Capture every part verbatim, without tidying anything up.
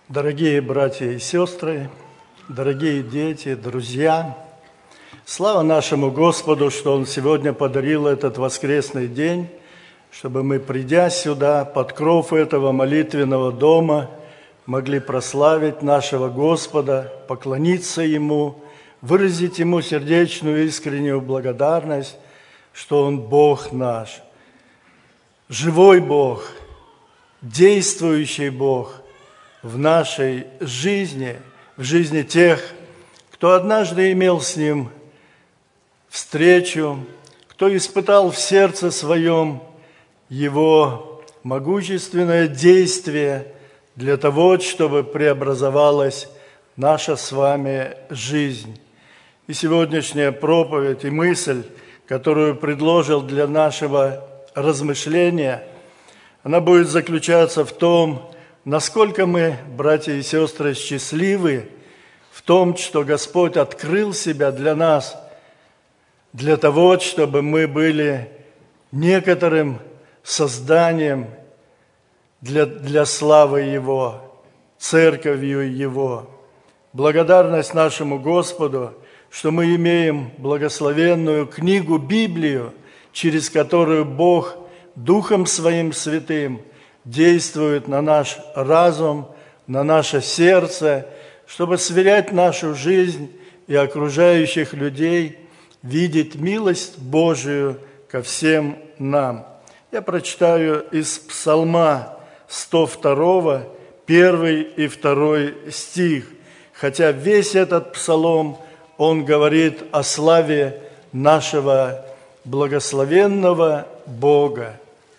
Дорогие братья и сестры, дорогие дети, друзья, слава нашему Господу, что Он сегодня подарил этот воскресный день, чтобы мы, придя сюда, под кров этого молитвенного дома, могли прославить нашего Господа, поклониться Ему, выразить Ему сердечную искреннюю благодарность, что Он Бог наш, живой Бог, действующий Бог в нашей жизни, в жизни тех, кто однажды имел с Ним встречу, кто испытал в сердце своем Его могущественное действие для того, чтобы преобразовалась наша с вами жизнь. И сегодняшняя проповедь и мысль, которую предложил для нашего размышления, она будет заключаться в том, насколько мы, братья и сестры, счастливы в том, что Господь открыл себя для нас, для того, чтобы мы были некоторым созданием для, для славы Его, церковью Его. Благодарность нашему Господу, что мы имеем благословенную книгу Библию, через которую Бог Духом Своим Святым действует на наш разум, на наше сердце, чтобы сверять нашу жизнь и окружающих людей, видеть милость Божию ко всем нам. Я прочитаю из Псалма сто второго, первый и второй стих, хотя весь этот псалом, он говорит о славе нашего благословенного Бога.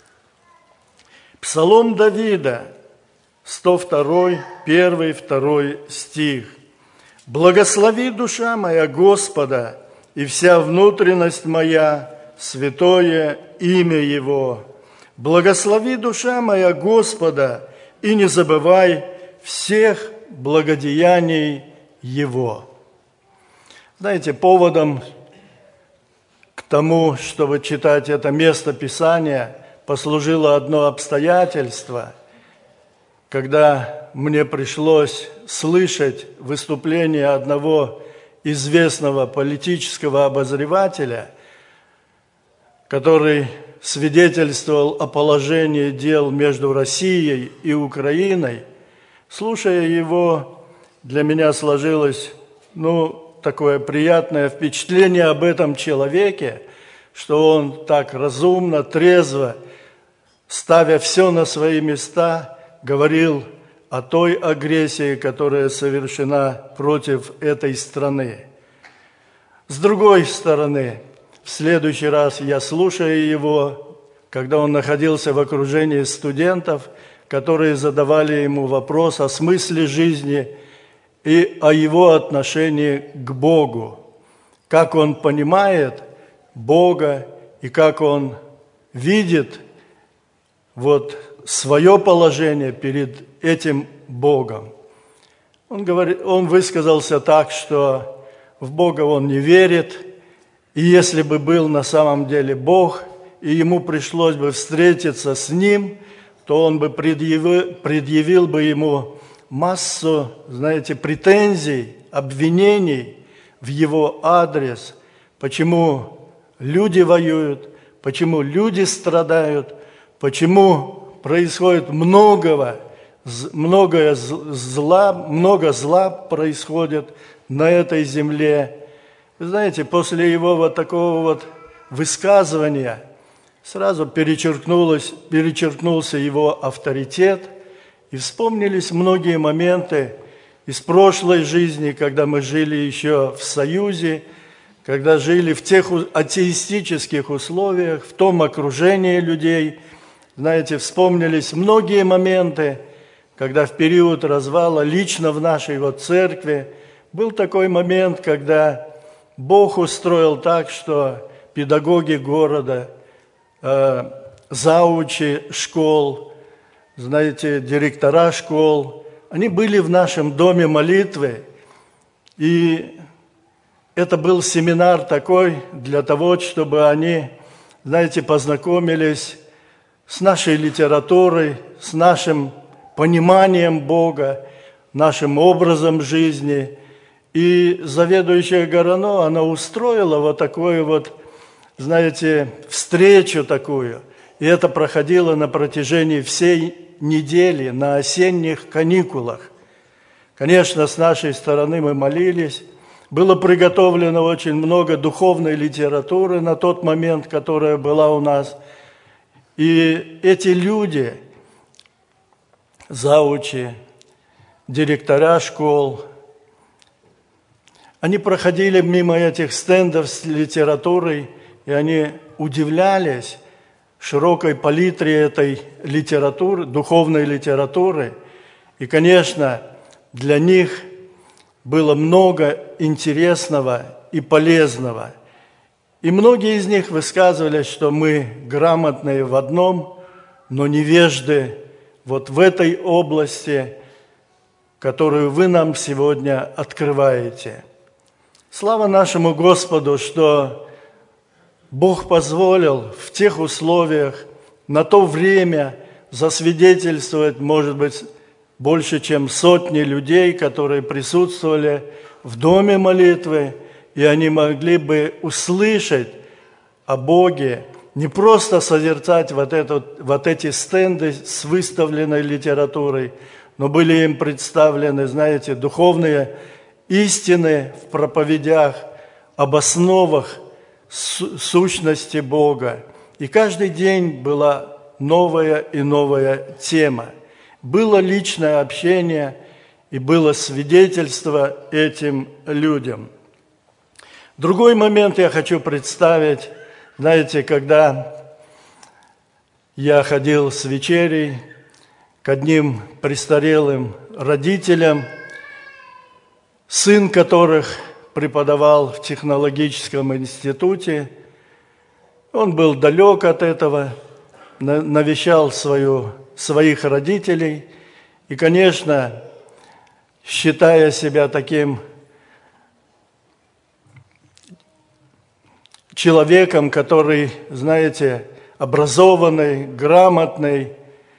Псалом Давида, сто второй, первый, второй стих. «Благослови, душа моя, Господа, и вся внутренность моя, святое имя Его. Благослови, душа моя, Господа, и не забывай всех благодеяний Его». Знаете, поводом к тому, чтобы читать это место Писания, послужило одно обстоятельство, когда мне пришлось слышать выступление одного известного политического обозревателя, который свидетельствовал о положении дел между Россией и Украиной. Слушая его, для меня сложилось, ну, такое приятное впечатление об этом человеке, что он так разумно, трезво, ставя все на свои места, говорил о той агрессии, которая совершена против этой страны. С другой стороны, в следующий раз я слушаю его, когда он находился в окружении студентов, которые задавали ему вопрос о смысле жизни и о его отношении к Богу, как он понимает Бога и как он видит вот свое положение перед этим Богом. Он говорит, он высказался так, что в Бога он не верит, и если бы был на самом деле Бог, и ему пришлось бы встретиться с Ним, то он бы предъявил, предъявил бы ему массу, знаете, претензий, обвинений в его адрес, почему люди воюют, почему люди страдают, почему происходит многого, многое зла, много зла происходит на этой земле. Вы знаете, после его вот такого вот высказывания сразу перечеркнулось, перечеркнулся его авторитет, и вспомнились многие моменты из прошлой жизни, когда мы жили еще в Союзе, когда жили в тех атеистических условиях, в том окружении людей. Знаете, вспомнились многие моменты, когда в период развала лично в нашей вот церкви был такой момент, когда Бог устроил так, что педагоги города, э, заучи школ, знаете, директора школ, они были в нашем доме молитвы, и это был семинар такой для того, чтобы они, знаете, познакомились с нашей литературой, с нашим пониманием Бога, нашим образом жизни. И заведующая Горано, она устроила вот такую вот, знаете, встречу такую. И это проходило на протяжении всей недели, на осенних каникулах. Конечно, с нашей стороны мы молились. Было приготовлено очень много духовной литературы на тот момент, которая была у нас. И эти люди, заучи, директора школ, они проходили мимо этих стендов с литературой, и они удивлялись широкой палитре этой литературы, духовной литературы. И, конечно, для них было много интересного и полезного. И многие из них высказывали, что мы грамотные в одном, но невежды вот в этой области, которую вы нам сегодня открываете. Слава нашему Господу, что Бог позволил в тех условиях, на то время засвидетельствовать, может быть, больше, чем сотни людей, которые присутствовали в доме молитвы, и они могли бы услышать о Боге, не просто созерцать вот, этот, вот эти стенды с выставленной литературой, но были им представлены, знаете, духовные истины в проповедях об основах сущности Бога. И каждый день была новая и новая тема. Было личное общение и было свидетельство этим людям. Другой момент я хочу представить. Знаете, когда я ходил с вечерей к одним престарелым родителям, сын которых преподавал в технологическом институте, он был далек от этого, навещал свою, своих родителей и, конечно, считая себя таким человеком, который, знаете, образованный, грамотный,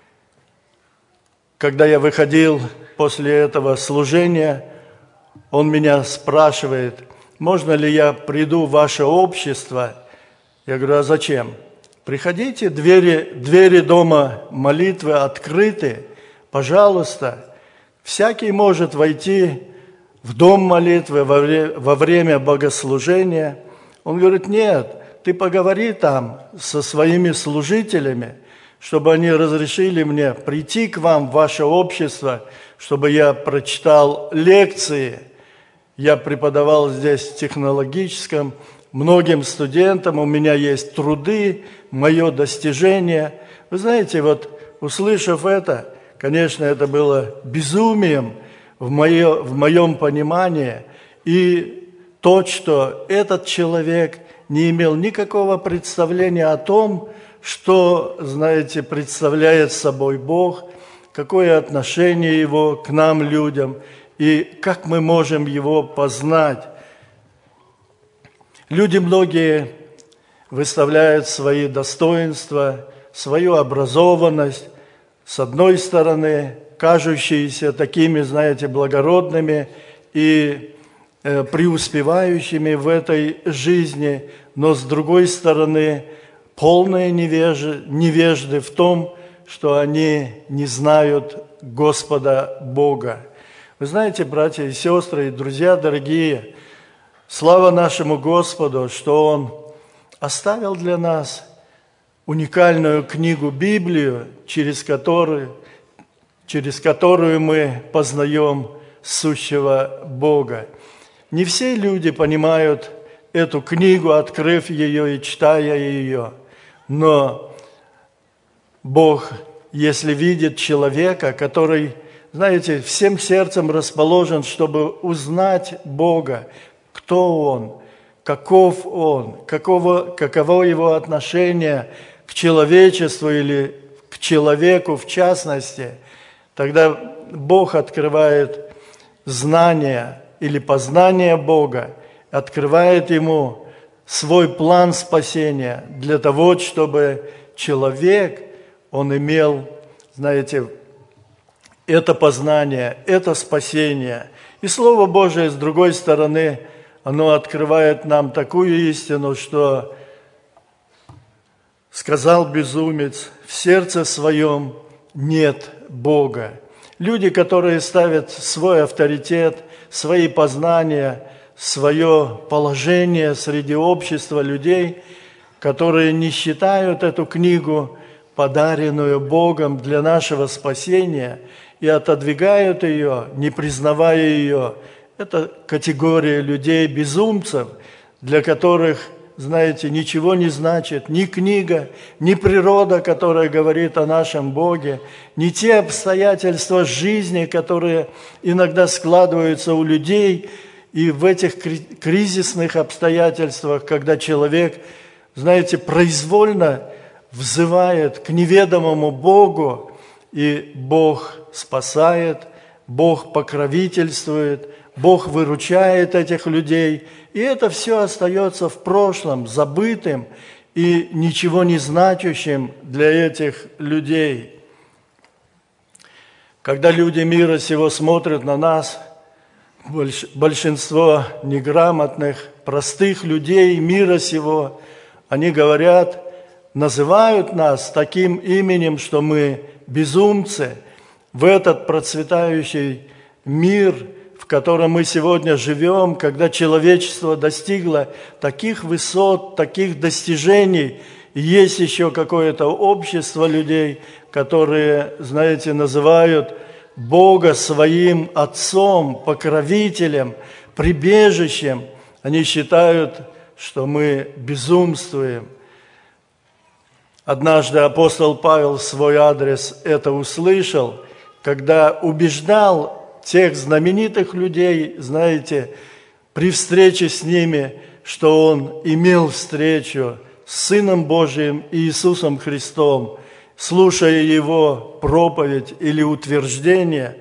когда я выходил после этого служения, он меня спрашивает, можно ли я приду в ваше общество? Я говорю, а зачем? Приходите, двери, двери дома молитвы открыты, пожалуйста. Всякий может войти в дом молитвы во время, во время богослужения. Он говорит, нет, ты поговори там со своими служителями, чтобы они разрешили мне прийти к вам в ваше общество, чтобы я прочитал лекции. Я преподавал здесь в технологическом, многим студентам, у меня есть труды, мое достижение. Вы знаете, вот услышав это, конечно, это было безумием в, мое, в моем понимании. И то, что этот человек не имел никакого представления о том, что, знаете, представляет собой Бог, какое отношение Его к нам, людям, и как мы можем Его познать. Люди многие выставляют свои достоинства, свою образованность, с одной стороны, кажущиеся такими, знаете, благородными и э, преуспевающими в этой жизни, но с другой стороны, полные невежи, невежды в том, что они не знают Господа Бога. Вы знаете, братья и сестры, и друзья дорогие, слава нашему Господу, что Он оставил для нас уникальную книгу Библию, через которую, через которую мы познаем сущего Бога. Не все люди понимают эту книгу, открыв ее и читая ее, но Бог, если видит человека, который, знаете, всем сердцем расположен, чтобы узнать Бога, кто Он, каков Он, каково, каково Его отношение к человечеству или к человеку в частности, тогда Бог открывает знание или познание Бога, открывает ему свой план спасения для того, чтобы человек, он имел, знаете, это познание, это спасение. И Слово Божие, с другой стороны, оно открывает нам такую истину, что сказал безумец: в сердце своем нет Бога. Люди, которые ставят свой авторитет, свои познания, свое положение среди общества людей, которые не считают эту книгу, подаренную Богом для нашего спасения, и отодвигают ее, не признавая ее. Это категория людей, безумцев, для которых, знаете, ничего не значит ни книга, ни природа, которая говорит о нашем Боге, ни те обстоятельства жизни, которые иногда складываются у людей. И в этих кризисных обстоятельствах, когда человек, знаете, произвольно взывает к неведомому Богу, и Бог спасает, Бог покровительствует, Бог выручает этих людей, и это все остается в прошлом, забытым и ничего не значащим для этих людей. Когда люди мира сего смотрят на нас, большинство неграмотных, простых людей мира сего, они говорят, называют нас таким именем, что мы безумцы. В этот процветающий мир, в котором мы сегодня живем, когда человечество достигло таких высот, таких достижений, и есть еще какое-то общество людей, которые, знаете, называют Бога своим отцом, покровителем, прибежищем. Они считают, что мы безумствуем. Однажды апостол Павел в свой адрес это услышал, когда убеждал тех знаменитых людей, знаете, при встрече с ними, что он имел встречу с Сыном Божиим Иисусом Христом, слушая Его проповедь или утверждение,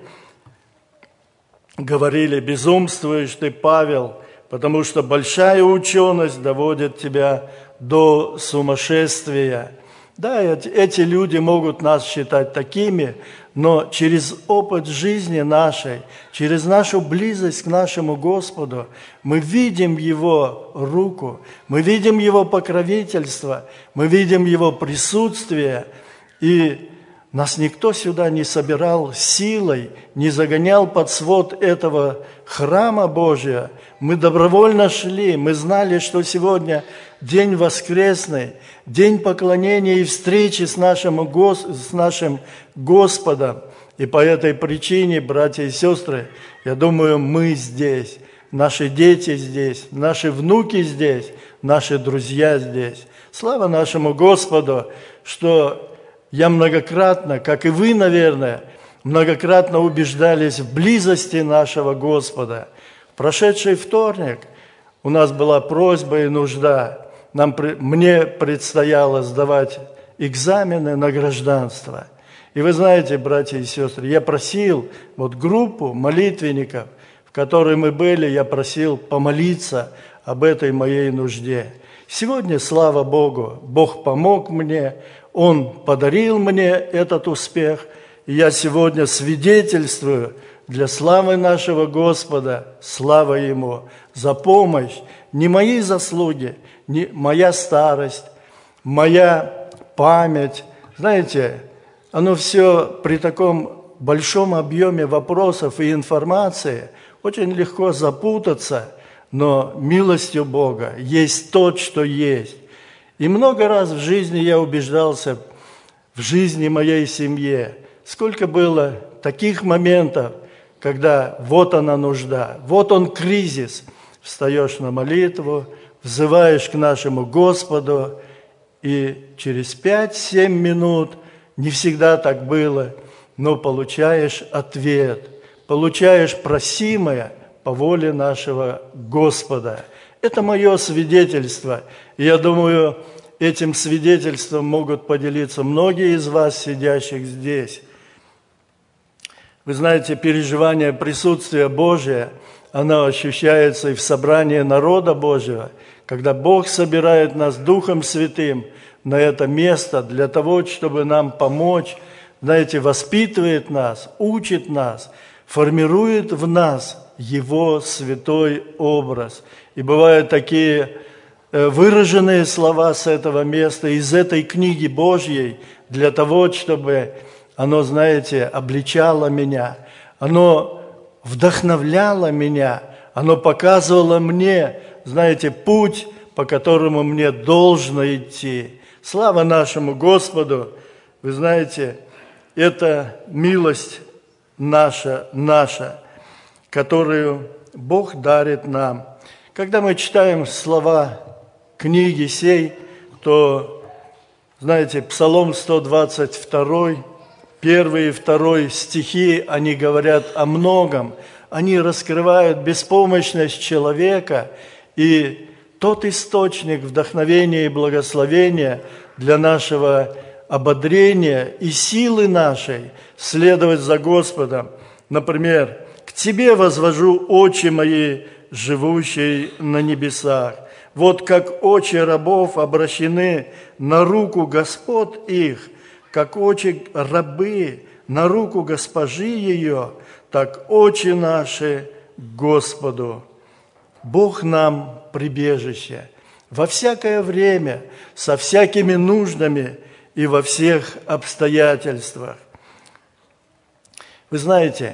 говорили: безумствуешь ты, Павел, потому что большая ученость доводит тебя до сумасшествия. Да, эти люди могут нас считать такими, но через опыт жизни нашей, через нашу близость к нашему Господу, мы видим Его руку, мы видим Его покровительство, мы видим Его присутствие, и нас никто сюда не собирал силой, не загонял под свод этого храма Божия. Мы добровольно шли, мы знали, что сегодня день воскресный, день поклонения и встречи с нашим, Гос... с нашим Господом. И по этой причине, братья и сестры, я думаю, мы здесь, наши дети здесь, наши внуки здесь, наши друзья здесь. Слава нашему Господу, что я многократно, как и вы, наверное, многократно убеждались в близости нашего Господа. В прошедший вторник у нас была просьба и нужда. Нам, мне предстояло сдавать экзамены на гражданство. И вы знаете, братья и сестры, я просил вот группу молитвенников, в которой мы были, я просил помолиться об этой моей нужде. Сегодня, слава Богу, Бог помог мне, Он подарил мне этот успех, и я сегодня свидетельствую для славы нашего Господа, слава Ему, за помощь, не мои заслуги, не моя старость, моя память. Знаете, оно все при таком большом объеме вопросов и информации очень легко запутаться, но милостью Бога есть тот, что есть. И много раз в жизни я убеждался, в жизни моей семьи, сколько было таких моментов, когда вот она нужда, вот он кризис, встаешь на молитву, взываешь к нашему Господу, и через пять-семь минут, не всегда так было, но получаешь ответ, получаешь просимое по воле нашего Господа. Это мое свидетельство. И я думаю, этим свидетельством могут поделиться многие из вас, сидящих здесь. Вы знаете, переживание присутствия Божия, оно ощущается и в собрании народа Божьего, когда Бог собирает нас Духом Святым на это место для того, чтобы нам помочь, знаете, воспитывает нас, учит нас, формирует в нас Его святой образ. И бывают такие выраженные слова с этого места, из этой книги Божьей, для того, чтобы оно, знаете, обличало меня, оно вдохновляло меня, оно показывало мне, знаете, путь, по которому мне должно идти. Слава нашему Господу! Вы знаете, это милость наша, наша, которую Бог дарит нам. Когда мы читаем слова книги сей, то, знаете, Псалом сто двадцать два, первый и второй стихи, они говорят о многом. Они раскрывают беспомощность человека и тот источник вдохновения и благословения для нашего ободрения и силы нашей следовать за Господом. Например, «К Тебе возвожу очи мои, живущий на небесах. Вот как очи рабов обращены на руку господ их, как очи рабы на руку госпожи ее, так очи наши к Господу». Бог нам прибежище во всякое время, со всякими нуждами и во всех обстоятельствах. Вы знаете,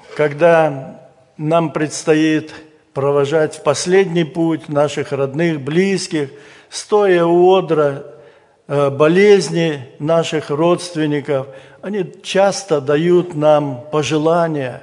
когда нам предстоит провожать в последний путь наших родных, близких, стоя у одра болезни наших родственников, они часто дают нам пожелания,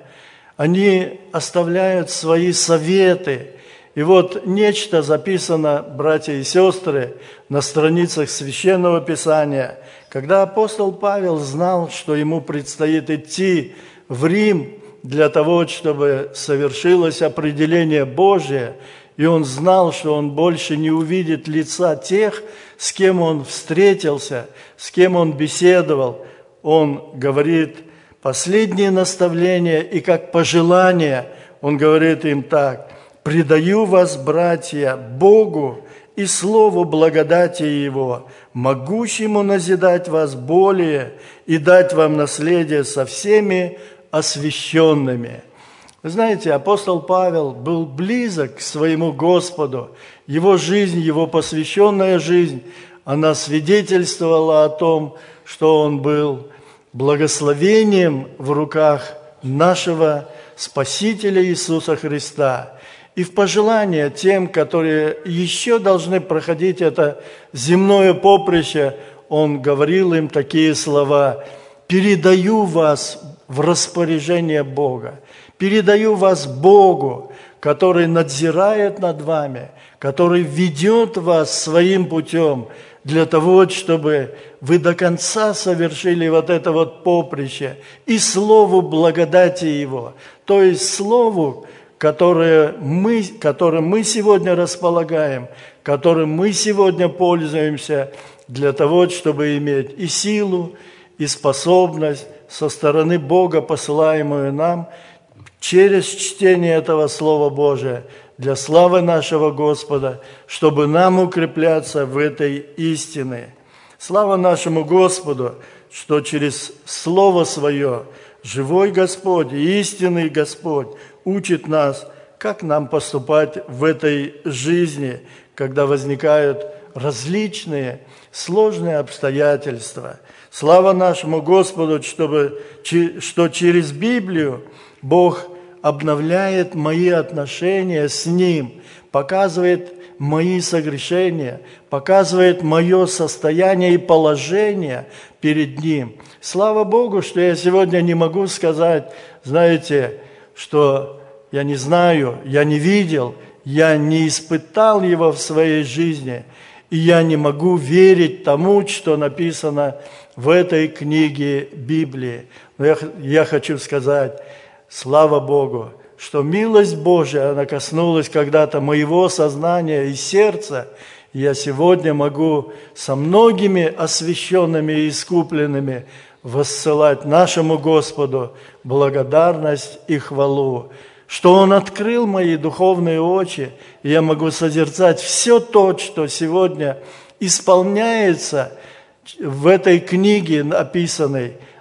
они оставляют свои советы. И вот нечто записано, братья и сестры, на страницах Священного Писания, когда апостол Павел знал, что ему предстоит идти в Рим для того, чтобы совершилось определение Божие, и он знал, что он больше не увидит лица тех, с кем он встретился, с кем он беседовал. Он говорит последние наставления, и как пожелание он говорит им так: «Предаю вас, братья, Богу и слову благодати Его, могущему назидать вас более и дать вам наследие со всеми освященными». Вы знаете, апостол Павел был близок к своему Господу. Его жизнь, его посвященная жизнь, она свидетельствовала о том, что он был благословением в руках нашего Спасителя Иисуса Христа. И в пожелание тем, которые еще должны проходить это земное поприще, он говорил им такие слова: «Передаю вас в распоряжение Бога, передаю вас Богу, который надзирает над вами, который ведет вас своим путем для того, чтобы вы до конца совершили вот это вот поприще и слову благодати Его». То есть слову, которое мы, которым мы сегодня располагаем, которым мы сегодня пользуемся для того, чтобы иметь и силу, и способность со стороны Бога, посылаемую нам через чтение этого Слова Божия для славы нашего Господа, чтобы нам укрепляться в этой истине. Слава нашему Господу, что через Слово Свое живой Господь и истинный Господь учит нас, как нам поступать в этой жизни, когда возникают различные сложные обстоятельства. Слава нашему Господу, чтобы, что через Библию Бог обновляет мои отношения с Ним, показывает мои согрешения, показывает мое состояние и положение перед Ним. Слава Богу, что я сегодня не могу сказать, знаете, что я не знаю, я не видел, я не испытал Его в своей жизни, и я не могу верить тому, что написано в этой книге Библии. Но я, я хочу сказать, слава Богу, что милость Божия, она коснулась когда-то моего сознания и сердца, и я сегодня могу со многими освященными и искупленными воссылать нашему Господу благодарность и хвалу, что Он открыл мои духовные очи, и я могу созерцать все то, что сегодня исполняется в этой книге описанной,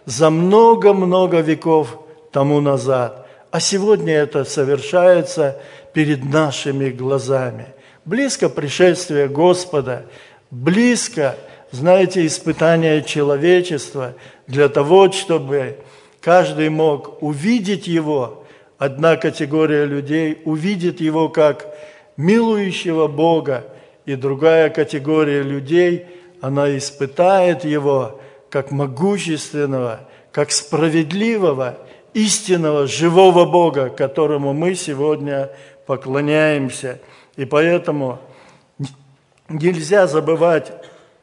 за много-много веков тому назад. А сегодня это совершается перед нашими глазами. Близко пришествие Господа, близко, знаете, испытание человечества для того, чтобы каждый мог увидеть Его. Одна категория людей увидит Его как милующего Бога, и другая категория людей, она испытает Его как могущественного, как справедливого, истинного, живого Бога, которому мы сегодня поклоняемся. И поэтому нельзя забывать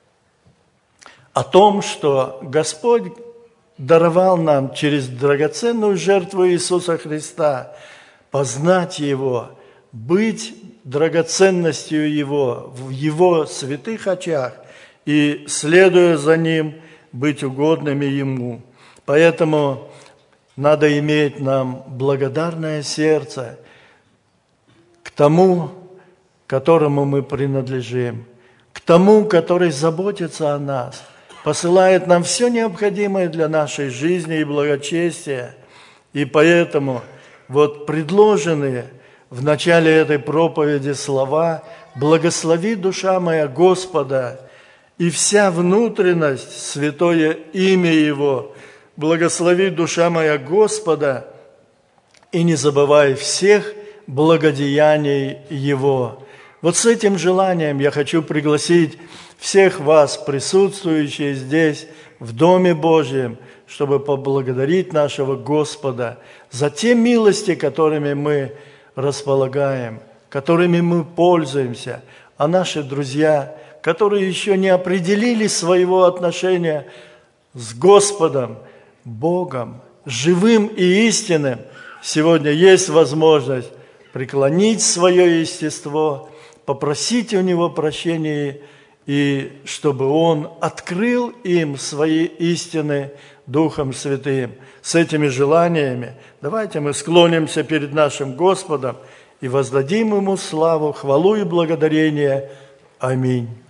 о том, что Господь даровал нам через драгоценную жертву Иисуса Христа познать Его, быть драгоценностью Его в Его святых очах и, следуя за Ним, быть угодными Ему. Поэтому надо иметь нам благодарное сердце к тому, которому мы принадлежим, к тому, который заботится о нас, посылает нам все необходимое для нашей жизни и благочестия. И поэтому вот предложенные в начале этой проповеди слова «Благослови, душа моя, Господа, и вся внутренность, святое имя Его, благослови, душа моя, Господа, и не забывай всех благодеяний Его». Вот с этим желанием я хочу пригласить всех вас, присутствующих здесь, в Доме Божьем, чтобы поблагодарить нашего Господа за те милости, которыми мы располагаем, которыми мы пользуемся, а наши друзья, которые еще не определили своего отношения с Господом, Богом, живым и истинным, сегодня есть возможность преклонить свое естество, попросить у Него прощения, и чтобы Он открыл им свои истины Духом Святым. С этими желаниями давайте мы склонимся перед нашим Господом и воздадим Ему славу, хвалу и благодарение. Аминь.